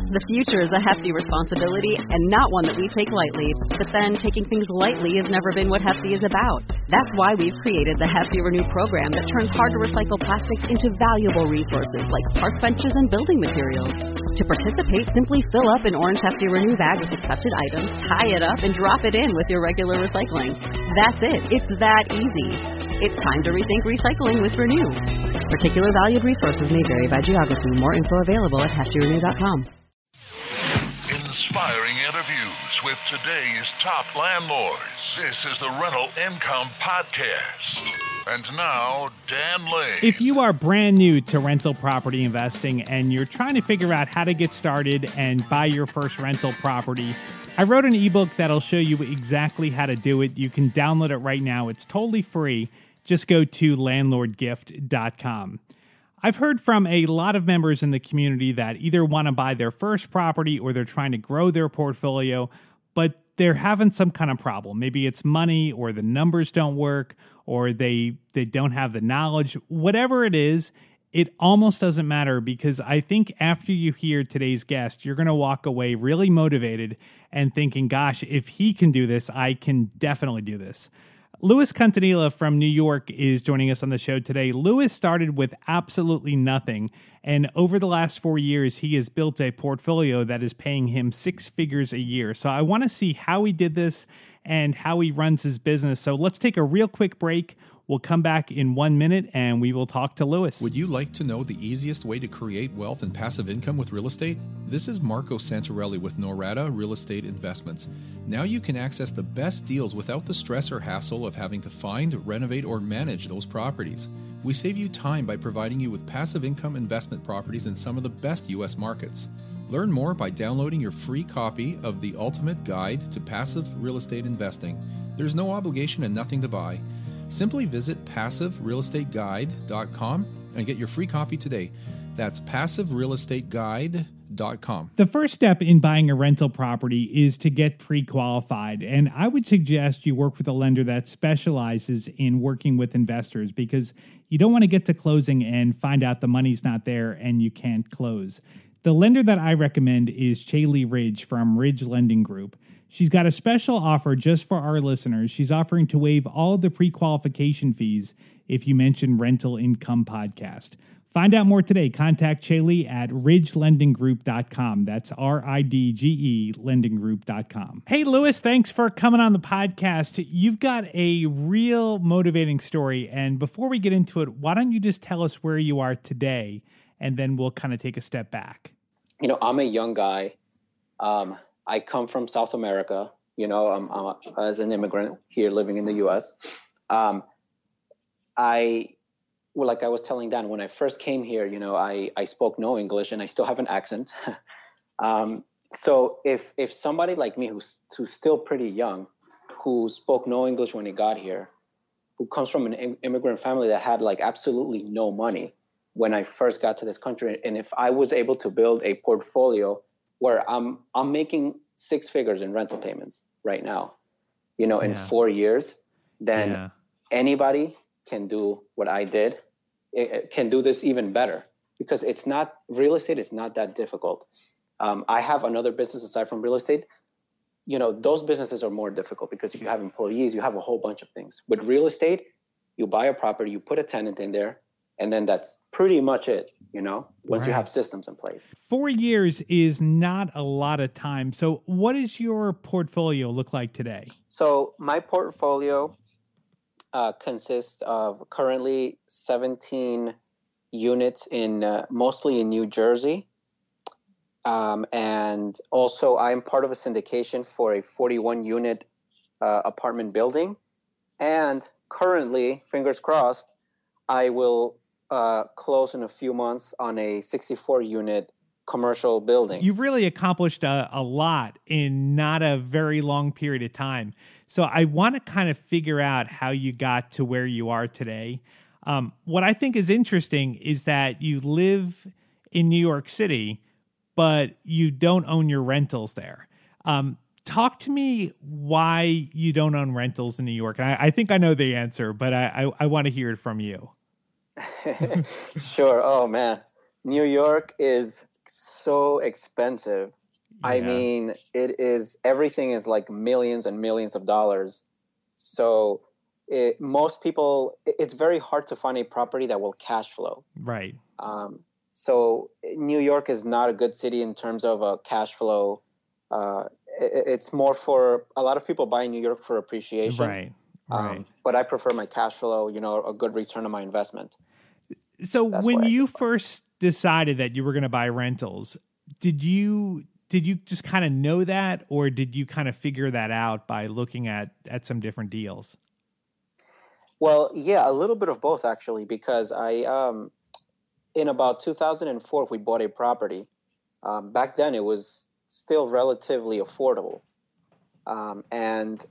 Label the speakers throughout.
Speaker 1: The future is a hefty responsibility and not one that we take lightly. But then taking things lightly has never been what Hefty is about. That's why we've created the Hefty Renew program that turns hard-to-recycle plastics into valuable resources like park benches and building materials. To participate, simply fill up an orange Hefty Renew bag with accepted items, tie it up, and drop it in with your regular recycling. That's it. It's that easy. It's time to rethink recycling with Renew. Particular valued resources may vary by geography. More info available at heftyrenew.com.
Speaker 2: Inspiring interviews with today's top landlords. This is the Rental Income Podcast. And now, Dan Lane.
Speaker 3: If you are brand new to rental property investing and you're trying to figure out how to get started and buy your first rental property, I wrote an ebook that'll show you exactly how to do it. You can download it right now. It's totally free. Just go to landlordgift.com. I've heard from a lot of members in the community that either want to buy their first property or they're trying to grow their portfolio, but they're having some kind of problem. Maybe it's money or the numbers don't work or they don't have the knowledge. Whatever it is, it almost doesn't matter because I think after you hear today's guest, you're going to walk away really motivated and thinking, gosh, if he can do this, I can definitely do this. Louis Contanilla from New York is joining us on the show today. Louis started with absolutely nothing, and over the last 4 years, he has built a portfolio that is paying him six figures a year. So I want to see how he did this and how he runs his business. So let's take a real quick break. We'll come back in 1 minute, and we will talk to Louis.
Speaker 4: Would you like to know the easiest way to create wealth and passive income with real estate? This is Marco Santarelli with Norada Real Estate Investments. Now you can access the best deals without the stress or hassle of having to find, renovate, or manage those properties. We save you time by providing you with passive income investment properties in some of the best U.S. markets. Learn more by downloading your free copy of The Ultimate Guide to Passive Real Estate Investing. There's no obligation and nothing to buy. Simply visit passiverealestateguide.com and get your free copy today. That's passiverealestateguide.com.
Speaker 3: The first step in buying a rental property is to get pre-qualified. And I would suggest you work with a lender that specializes in working with investors because you don't want to get to closing and find out the money's not there and you can't close. The lender that I recommend is Chaley Ridge from Ridge Lending Group. She's got a special offer just for our listeners. She's offering to waive all of the pre-qualification fees if you mention Rental Income Podcast. Find out more today. Contact Chaley at ridgelendinggroup.com. That's RIDGE lendinggroup.com. Hey, Louis, thanks for coming on the podcast. You've got a real motivating story. And before we get into it, why don't you just tell us where you are today, and then we'll kind of take a step back.
Speaker 5: You know, I'm a young guy. I come from South America, I'm as an immigrant here living in the U.S. Like I was telling Dan, when I first came here, I spoke no English and I still have an accent. So if somebody like me who's still pretty young, who spoke no English when he got here, who comes from an immigrant family that had like absolutely no money when I first got to this country, and if I was able to build a portfolio where I'm making six figures in rental payments right now, in 4 years, then anybody can do what I did. It can do this even better because real estate is not that difficult. I have another business aside from real estate. Those businesses are more difficult because if you have employees, you have a whole bunch of things. With real estate, you buy a property, you put a tenant in there, and then that's pretty much it, once you have systems in place. 4
Speaker 3: years is not a lot of time. So what does your portfolio look like today?
Speaker 5: So my portfolio consists of currently 17 units mostly in New Jersey. And also I'm part of a syndication for a 41-unit apartment building. And currently, fingers crossed, I will close in a few months on a 64-unit commercial building.
Speaker 3: You've really accomplished a lot in not a very long period of time. So I want to kind of figure out how you got to where you are today. What I think is interesting is that you live in New York City, but you don't own your rentals there. Talk to me why you don't own rentals in New York. I think I know the answer, but I want to hear it from you.
Speaker 5: Sure. Oh, man. New York is so expensive.
Speaker 3: Yeah.
Speaker 5: I mean, everything is like millions and millions of dollars. So most people, it's very hard to find a property that will cash flow.
Speaker 3: Right.
Speaker 5: So New York is not a good city in terms of a cash flow. It's more for a lot of people buy New York for appreciation.
Speaker 3: Right. Right.
Speaker 5: But I prefer my cash flow, a good return on my investment.
Speaker 3: So when you first decided that you were going to buy rentals, did you just kind of know that, or did you kind of figure that out by looking at some different deals?
Speaker 5: Well, yeah, a little bit of both actually, because in about 2004, we bought a property. Back then it was still relatively affordable. And,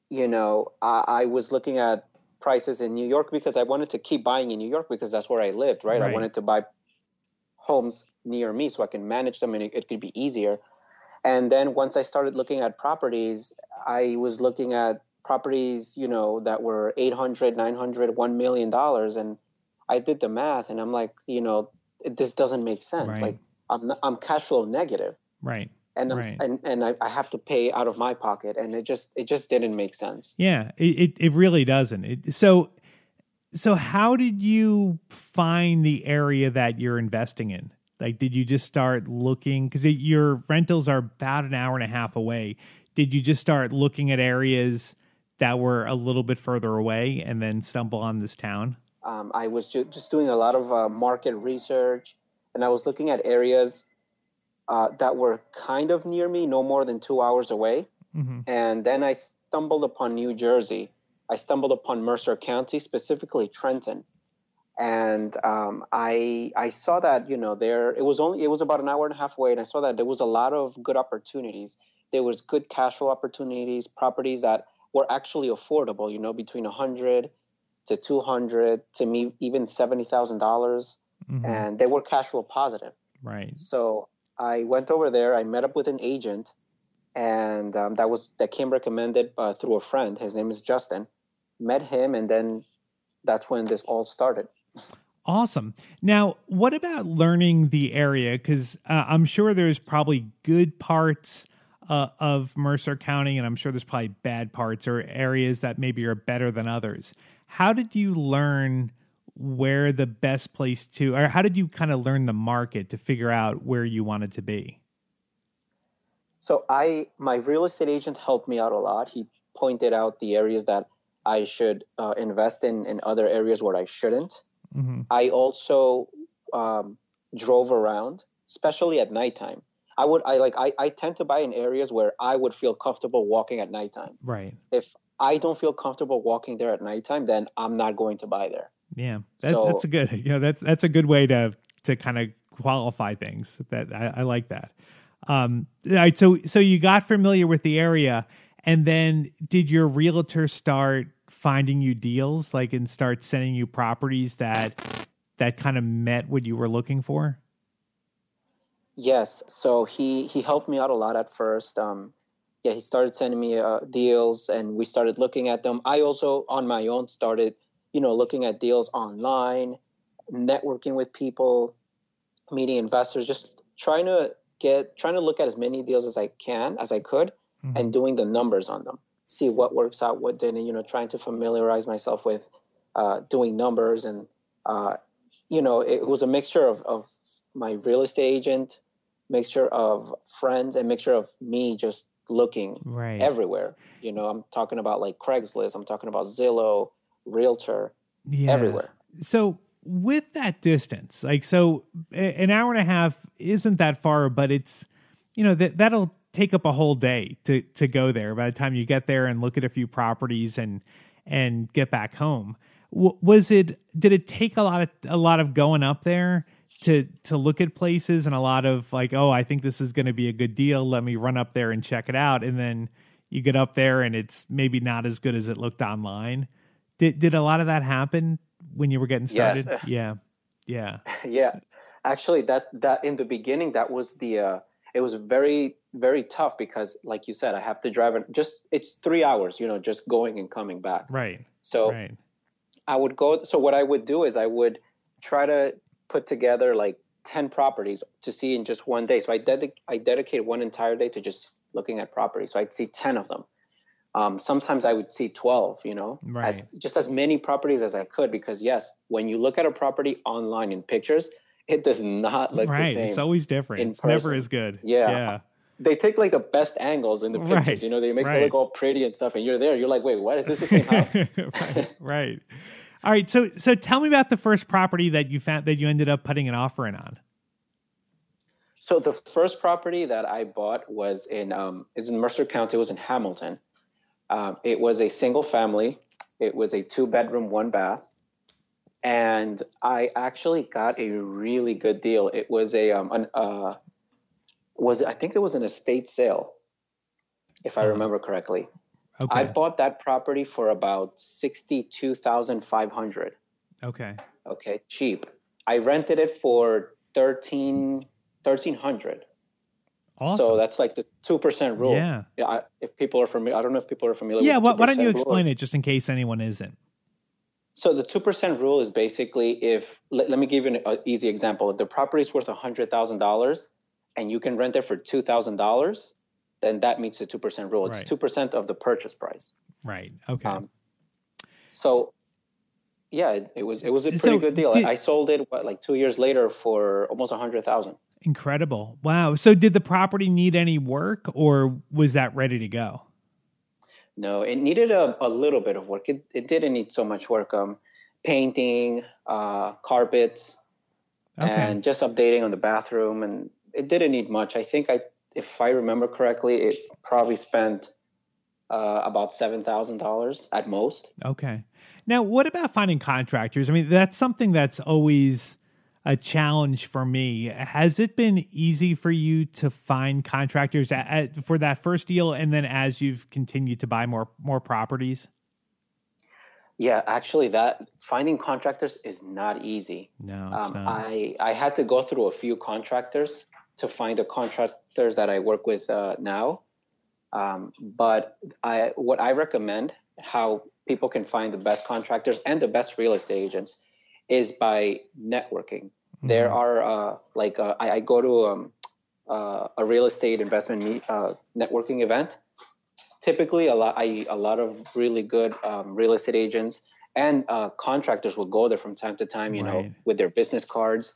Speaker 5: I was looking at prices in New York because I wanted to keep buying in New York because that's where I lived, right? I wanted to buy homes near me so I can manage them and it could be easier. And then once I started looking at properties, I was looking at properties, that were $800, $900, $1 million. And I did the math and I'm like, this doesn't make sense.
Speaker 3: Right.
Speaker 5: Like I'm cash flow negative.
Speaker 3: Right.
Speaker 5: And I have to pay out of my pocket, and it just didn't make sense.
Speaker 3: Yeah, it really doesn't. So how did you find the area that you're investing in? Like, did you just start looking, because your rentals are about an hour and a half away? Did you just start looking at areas that were a little bit further away and then stumble on this town?
Speaker 5: I was just doing a lot of market research, and I was looking at areas that were kind of near me, no more than 2 hours away. Mm-hmm. And then I stumbled upon New Jersey. I stumbled upon Mercer County, specifically Trenton. And I saw that, it was about an hour and a half away. And I saw that there was a lot of good opportunities. There was good cash flow opportunities, properties that were actually affordable, between $100 to $200 to me, even $70,000. Mm-hmm. And they were cash flow positive.
Speaker 3: Right.
Speaker 5: So I went over there. I met up with an agent, and that came recommended through a friend. His name is Justin. Met him, and then that's when this all started.
Speaker 3: Awesome. Now, what about learning the area? Because I'm sure there's probably good parts of Mercer County, and I'm sure there's probably bad parts or areas that maybe are better than others. How did you learn where the best place to, or how did you kind of learn the market to figure out where you wanted to be?
Speaker 5: So my real estate agent helped me out a lot. He pointed out the areas that I should invest in other areas where I shouldn't. Mm-hmm. I also drove around, especially at nighttime. I tend to buy in areas where I would feel comfortable walking at nighttime.
Speaker 3: Right.
Speaker 5: If I don't feel comfortable walking there at nighttime, then I'm not going to buy there.
Speaker 3: Yeah, that's a good. That's a good way to kind of qualify things. That I like that. All right, so you got familiar with the area, and then did your realtor start finding you deals, and start sending you properties that kind of met what you were looking for?
Speaker 5: Yes. So he helped me out a lot at first. He started sending me deals, and we started looking at them. I also, on my own, started looking at deals online, networking with people, meeting investors, just trying to look at as many deals as I could, mm-hmm. and doing the numbers on them, see what works out, what didn't, trying to familiarize myself with doing numbers. And, it was a mixture of my real estate agent, mixture of friends, and mixture of me just looking everywhere. I'm talking about like Craigslist, I'm talking about Zillow, Realtor, everywhere.
Speaker 3: So with that distance, so an hour and a half isn't that far, but it's, that'll take up a whole day to go there by the time you get there and look at a few properties and get back home. Did it take a lot of going up there to look at places, and a lot of I think this is going to be a good deal, let me run up there and check it out, and then you get up there and it's maybe not as good as it looked online? Did a lot of that happen when you were getting started? Yes. Yeah.
Speaker 5: Yeah. Actually, that in the beginning, that was it was very, very tough because, like you said, I have to drive it's 3 hours, just going and coming back.
Speaker 3: Right.
Speaker 5: So I would go. So what I would do is I would try to put together 10 properties to see in just one day. So I dedicated one entire day to just looking at properties. So I'd see 10 of them. Sometimes I would see 12,
Speaker 3: Right.
Speaker 5: as many properties as I could, because yes, when you look at a property online in pictures, it does not look the same.
Speaker 3: It's always different. It's never as good.
Speaker 5: Yeah. They take like the best angles in the pictures,
Speaker 3: Right.
Speaker 5: they make it look all pretty and stuff. And you're there, you're like, wait, what? Is this the same house?
Speaker 3: Right. All right. So tell me about the first property that you found that you ended up putting an offer in on.
Speaker 5: So the first property that I bought was is in Mercer County. It was in Hamilton. It was a single family. It was a 2-bedroom, 1-bath. And I actually got a really good deal. It was I think it was an estate sale, if I remember correctly.
Speaker 3: Okay.
Speaker 5: I bought that property for about $62,500.
Speaker 3: Okay.
Speaker 5: Okay, cheap. I rented it for $1,300.
Speaker 3: Awesome.
Speaker 5: So that's like the 2% rule.
Speaker 3: Yeah.
Speaker 5: If people are familiar, I don't know if people are familiar.
Speaker 3: Yeah.
Speaker 5: with
Speaker 3: Why don't you
Speaker 5: rule.
Speaker 3: explain it just in case anyone isn't?
Speaker 5: So the 2% rule is basically let me give you an easy example. If the property is worth $100,000 and you can rent it for $2,000, then that meets the 2% rule. It's
Speaker 3: Right.
Speaker 5: 2% of the purchase price.
Speaker 3: Right. Okay.
Speaker 5: So yeah, it was a pretty good deal. I sold it like 2 years later for almost $100,000.
Speaker 3: Incredible. Wow. So did the property need any work or was that ready to go?
Speaker 5: No, it needed a little bit of work. It didn't need so much work. Painting, carpets, and just updating on the bathroom. And it didn't need much. I think if I remember correctly, it probably spent about $7,000 at most.
Speaker 3: Okay. Now, what about finding contractors? I mean, that's something that's always a challenge for me. Has it been easy for you to find contractors for that first deal, and then as you've continued to buy more properties?
Speaker 5: Yeah, actually, that finding contractors is not easy.
Speaker 3: No, it's not.
Speaker 5: I had to go through a few contractors to find the contractors that I work with now. But what I recommend, how people can find the best contractors and the best real estate agents, is by networking. Mm-hmm. There are I go to a real estate investment networking event. Typically, a lot of really good real estate agents and contractors will go there from time to time, with their business cards,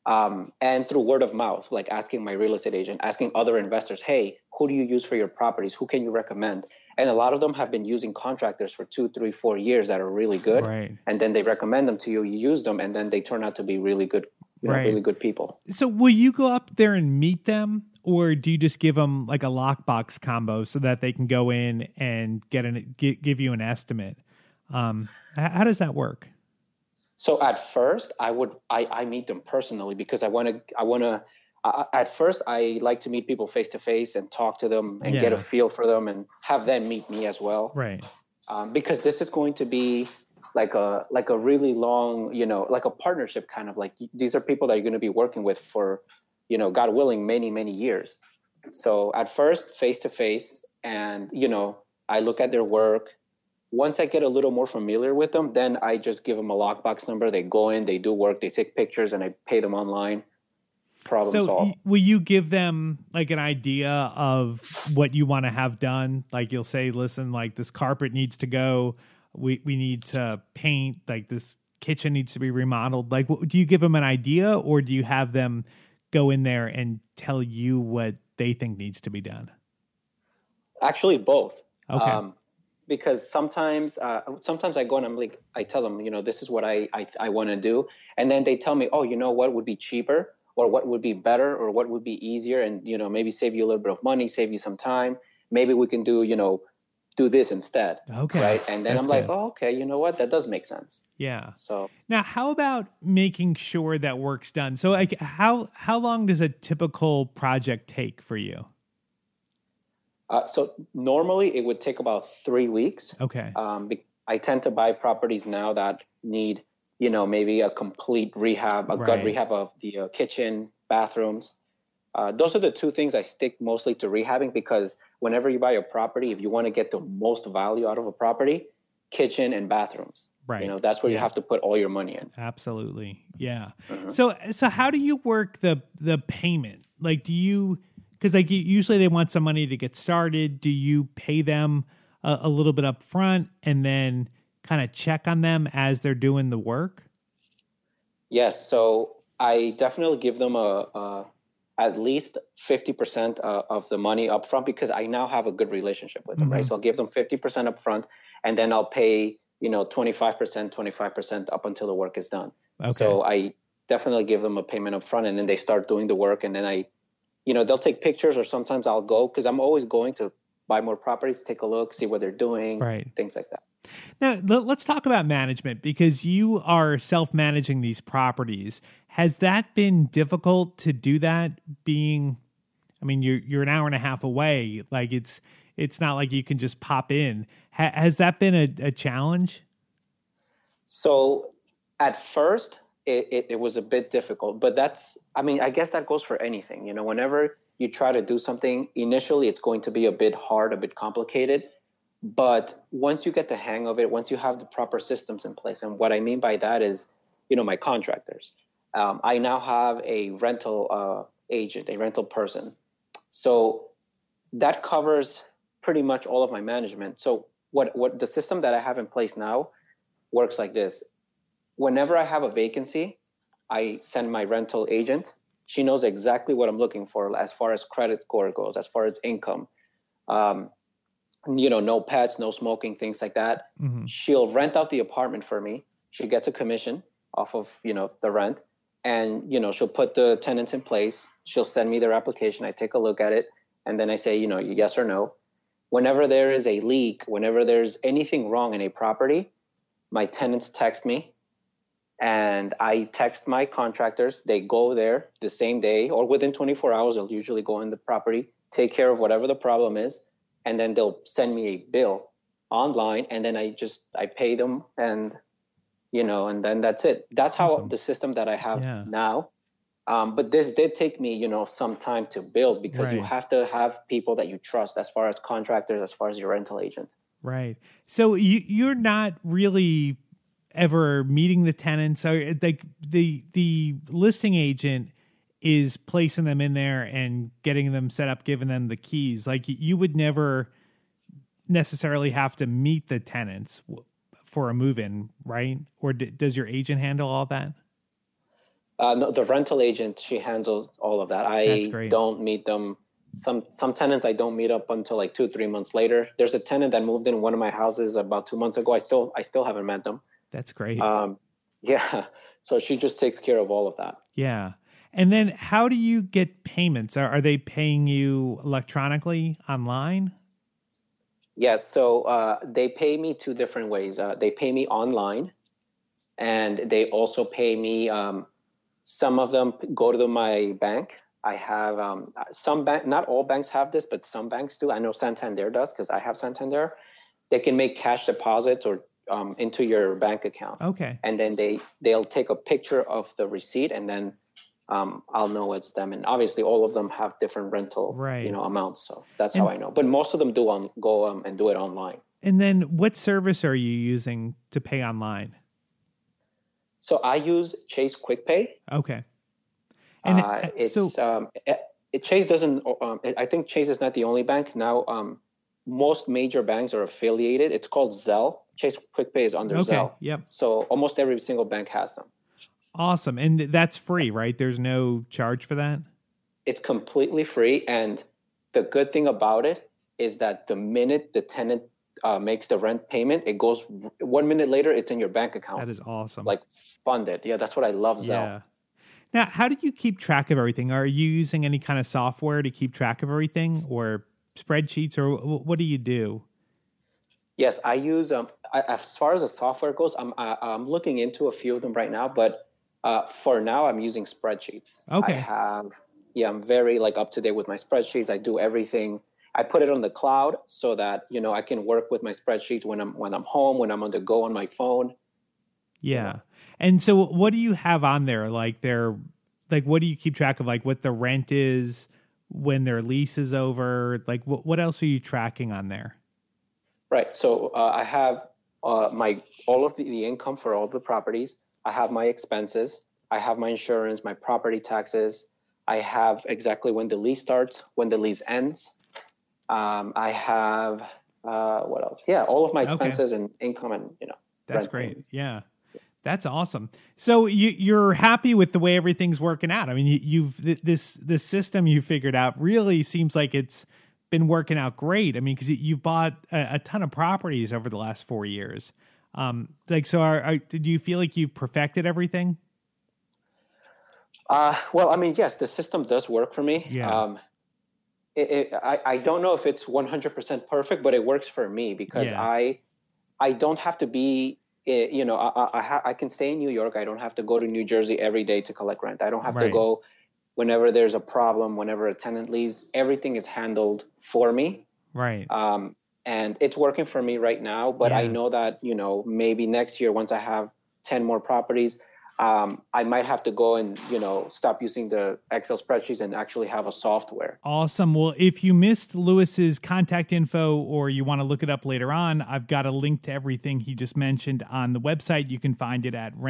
Speaker 5: and through word of mouth, like asking my real estate agent, asking other investors, hey, who do you use for your properties? Who can you recommend? And a lot of them have been using contractors for 2, 3, 4 years that are really good.
Speaker 3: Right.
Speaker 5: And then they recommend them to you. You use them, and then they turn out to be really good, really good people.
Speaker 3: So will you go up there and meet them, or do you just give them like a lockbox combo so that they can go in and give you an estimate? How does that work?
Speaker 5: So at first, I meet them personally because I want to. At first, I like to meet people face to face and talk to them and get a feel for them and have them meet me as well.
Speaker 3: Right.
Speaker 5: Because this is going to be like a really long, like a partnership kind of, like these are people that you're going to be working with for, God willing, many, many years. So at first, face to face, and, I look at their work. Once I get a little more familiar with them, then I just give them a lockbox number. They go in, they do work, they take pictures, and I pay them online. Problem solved.
Speaker 3: Will you give them like an idea of what you want to have done? Like you'll say, listen, like this carpet needs to go. We need to paint, like this kitchen needs to be remodeled. Like, do you give them an idea, or do you have them go in there and tell you what they think needs to be done?
Speaker 5: Actually, both.
Speaker 3: Okay.
Speaker 5: Because sometimes I go and I tell them, this is what I want to do. And then they tell me, oh, what would be cheaper, or what would be better, or what would be easier, and, maybe save you a little bit of money, save you some time. Maybe we can do, do this instead.
Speaker 3: Okay.
Speaker 5: Right. And then
Speaker 3: That's
Speaker 5: I'm like,
Speaker 3: good.
Speaker 5: oh, okay, you know what? That does make sense.
Speaker 3: Yeah.
Speaker 5: So
Speaker 3: now, how about making sure that work's done? So like how long does a typical project take for you?
Speaker 5: So normally it would take about 3 weeks.
Speaker 3: Okay.
Speaker 5: I tend to buy properties now that need, maybe a complete rehab, gut rehab of the kitchen, bathrooms. Those are the two things I stick mostly to rehabbing, because whenever you buy a property, if you want to get the most value out of a property, kitchen and bathrooms.
Speaker 3: Right.
Speaker 5: That's where you have to put all your money in.
Speaker 3: Absolutely. Yeah.
Speaker 5: Mm-hmm.
Speaker 3: So how do you work the payment? Like, because like usually they want some money to get started. Do you pay them a little bit up front and then kind of check on them as they're doing the work?
Speaker 5: Yes. So I definitely give them at least 50% of the money up front, because I now have a good relationship with them, right? So I'll give them 50% up front, and then I'll pay, 25% up until the work is done. Okay. So I definitely give them a payment up front, and then they start doing the work, and then they'll take pictures, or sometimes I'll go, because I'm always going to buy more properties, take a look, see what they're doing, right, things like that.
Speaker 3: Now, let's talk about management, because you are self-managing these properties. Has that been difficult to do that, you're an hour and a half away. Like it's not like you can just pop in. Has that been a challenge?
Speaker 5: So at first it was a bit difficult, but I guess that goes for anything. Whenever you try to do something, initially it's going to be a bit hard, a bit complicated. But once you get the hang of it, once you have the proper systems in place, and what I mean by that is, my contractors. I now have a rental agent, a rental person. So that covers pretty much all of my management. So what the system that I have in place now works like this. Whenever I have a vacancy, I send my rental agent. She knows exactly what I'm looking for as far as credit score goes, as far as income. No pets, no smoking, things like that. Mm-hmm. She'll rent out the apartment for me. She gets a commission off of, the rent. And, she'll put the tenants in place. She'll send me their application. I take a look at it. And then I say, yes or no. Whenever there is a leak, whenever there's anything wrong in a property, my tenants text me. And I text my contractors. They go there the same day, or within 24 hours, they'll usually go in the property, take care of whatever the problem is. And then they'll send me a bill online, and then I pay them, and and then that's it. That's how the system that I have now. But this did take me, some time to build, because you have to have people that you trust, as far as contractors, as far as your rental agent.
Speaker 3: Right. So you're not really ever meeting the tenants. So like the listing agent is placing them in there and getting them set up, giving them the keys. Like you would never necessarily have to meet the tenants for a move-in, right? Or does your agent handle all that?
Speaker 5: No, the rental agent, she handles all of that. I don't meet them. Some tenants I don't meet up until like 2-3 months later. There's a tenant that moved in one of my houses about 2 months ago. I still haven't met them.
Speaker 3: That's great.
Speaker 5: Yeah. So she just takes care of all of that.
Speaker 3: Yeah. And then how do you get payments? Are they paying you electronically online?
Speaker 5: Yes. So they pay me 2 different ways. They pay me online, and they also pay me. Some of them go to my bank. I have some bank. Not all banks have this, but some banks do. I know Santander does, because I have Santander. They can make cash deposits or into your bank account. Okay. And then they'll take a picture of the receipt, and then I'll know it's them. And obviously all of them have different rental, amounts. So that's how I know. But most of them do go and do it online. And
Speaker 3: then what service are you using to pay online?
Speaker 5: So I use Chase QuickPay.
Speaker 3: Okay.
Speaker 5: And Chase doesn't, I think Chase is not the only bank. Now, most major banks are affiliated. It's called Zelle. Chase QuickPay is under Zelle. Yep. So almost every single bank has them.
Speaker 3: Awesome. And that's free, right? There's no charge for that?
Speaker 5: It's completely free. And the good thing about it is that the minute the tenant makes the rent payment, it goes 1 minute later, it's in your bank account.
Speaker 3: That is awesome.
Speaker 5: Like funded. Yeah, that's what I love, Zelle. Yeah.
Speaker 3: Now, how do you keep track of everything? Are you using any kind of software to keep track of everything, or spreadsheets, or what do you do?
Speaker 5: Yes, I use, as far as the software goes, I'm looking into a few of them right now, but for now, I'm using spreadsheets. Okay. I'm very up to date with my spreadsheets. I do everything. I put it on the cloud so that, I can work with my spreadsheets when I'm home, when I'm on the go on my phone.
Speaker 3: Yeah. And so what do you have on there? What do you keep track of? Like what the rent is when their lease is over? Like what else are you tracking on there?
Speaker 5: Right. So I have all of the income for all the properties. I have my expenses. I have my insurance, my property taxes. I have exactly when the lease starts, when the lease ends. I have what else? Yeah, all of my expenses and income, and
Speaker 3: That's great. Payments. Yeah. That's awesome. So you're happy with the way everything's working out. I mean, this system you figured out really seems like it's been working out great. I mean, because you've bought a ton of properties over the last 4 years. Do you feel like you've perfected everything?
Speaker 5: Well, I mean, yes, the system does work for me.
Speaker 3: Yeah.
Speaker 5: I don't know if it's 100% perfect, but it works for me because I don't have to be. I can stay in New York. I don't have to go to New Jersey every day to collect rent. I don't have to go whenever there's a problem, whenever a tenant leaves. Everything is handled for me.
Speaker 3: Right.
Speaker 5: And it's working for me right now. But I know that, maybe next year, once I have 10 more properties, I might have to go and, stop using the Excel spreadsheets and actually have a software.
Speaker 3: Awesome. Well, if you missed Louis's contact info or you want to look it up later on, I've got a link to everything he just mentioned on the website. You can find it at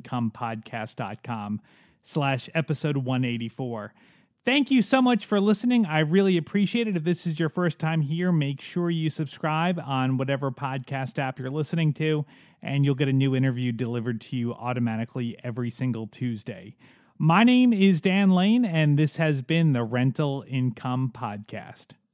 Speaker 3: rentalincomepodcast.com/episode 184. Thank you so much for listening. I really appreciate it. If this is your first time here, make sure you subscribe on whatever podcast app you're listening to, and you'll get a new interview delivered to you automatically every single Tuesday. My name is Dan Lane, and this has been the Rental Income Podcast.